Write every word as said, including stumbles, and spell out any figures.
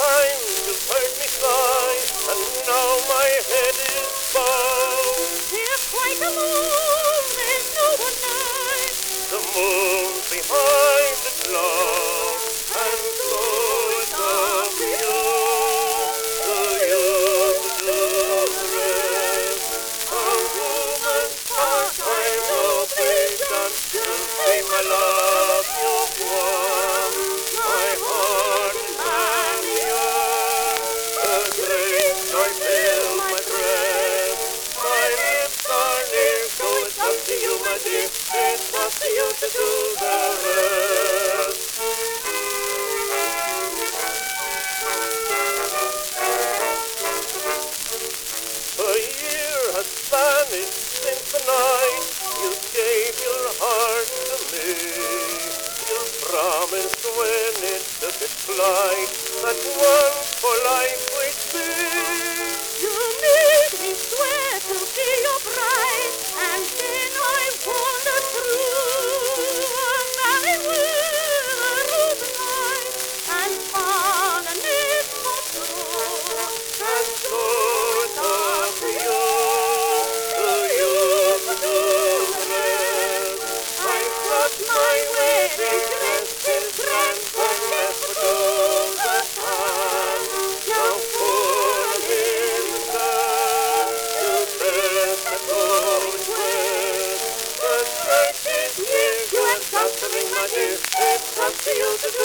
time you heard me sigh, and now my head is bowed. There's quite a moon, there's no one nigh. The moon behind the cloud, and so it's up to you, to you to do the rest. A woman's part I know please done to say my love you've won. My heart is happier, a great joy fills my breast. My lips are near, so it's up to you, my dear. It's up to you to do the rest. A year has vanished since the night you gave your heart to me. You promised when it took its flight that once for life we'd be. You made me swear to be your bride, and then I wandered through a valley with a rose night, and found an infant door. And so it's up to you, to you to do the rest. I got my wedding dress in grand and left for those that time. Now for a minister to dress the going west. The church is near, you have got to ring, my dear. It's up to you to do